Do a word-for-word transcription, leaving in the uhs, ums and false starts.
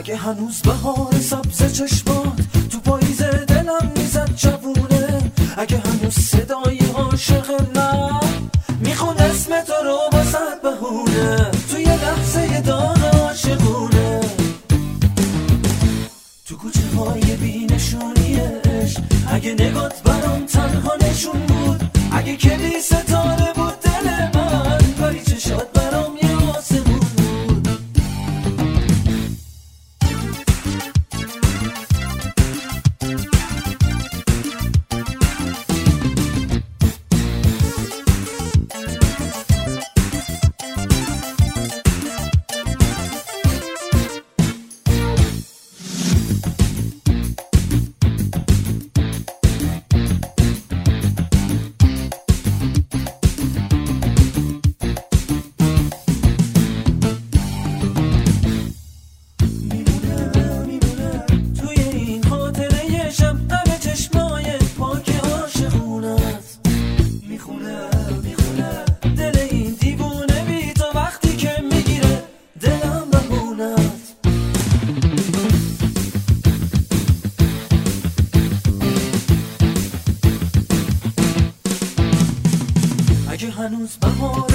اگه هنوز بهار سبز چشمات تو پاییز دلم میزد جوونه، اگه هنوز صدای عاشق من میخون اسم تو رو واسد بهونه، توی لحظه داغ عاشقونه، تو کوچه های بی نشونی عشق، اگه نگات برام تنها نشون بود، اگه کلی ستاره بود دل من، ولی چشات برام یه آسمون بود. اگه هنوز بهار